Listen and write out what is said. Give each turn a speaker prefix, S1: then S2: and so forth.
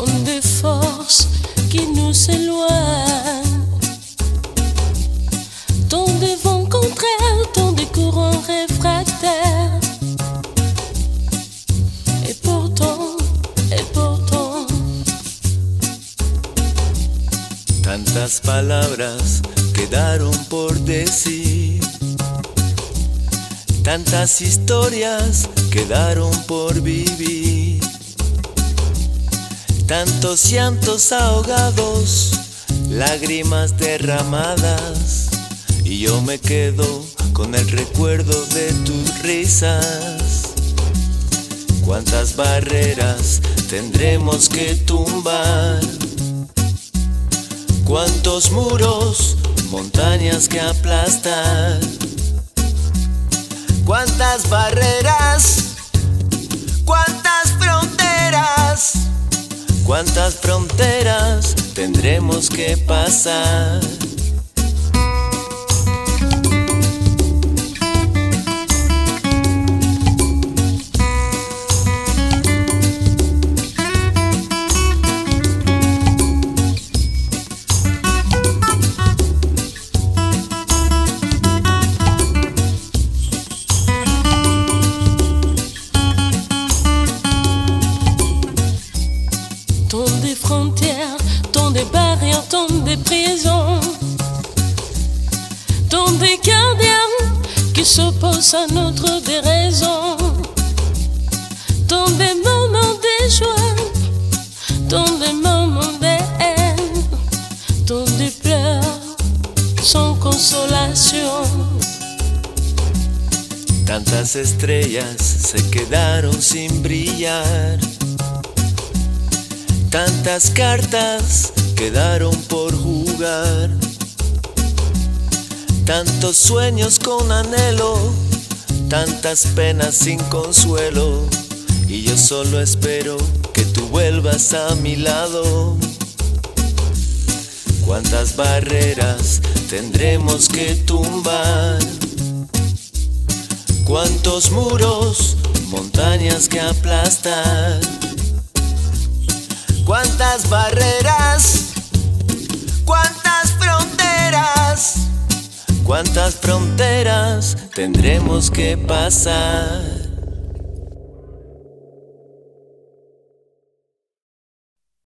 S1: tant de forces qui nous éloignent, tant de vents contraires, tant de courants réfractaires. Et pourtant,
S2: tantas palabras quedaron por decir, tantas historias quedaron por vivir, tantos llantos ahogados, lágrimas derramadas, y yo me quedo con el recuerdo de tus risas. Cuántas barreras tendremos que tumbar, cuántos muros, montañas que aplastar. Cuántas barreras, cuántas fronteras tendremos que pasar.
S1: tant de frontières, tant de barrières, tant de prisons, tant de gardiens qui s'opposent à notre déraison, tant de moments de joie, tant de moments de haine, tant de pleurs sans consolation.
S2: Tantas estrellas se quedaron sin brillar, tantas cartas quedaron por jugar, tantos sueños con anhelo, tantas penas sin consuelo, y yo solo espero que tú vuelvas a mi lado. Cuántas barreras tendremos que tumbar, cuántos muros, montañas que aplastar. Cuántas barreras, cuántas fronteras tendremos que pasar.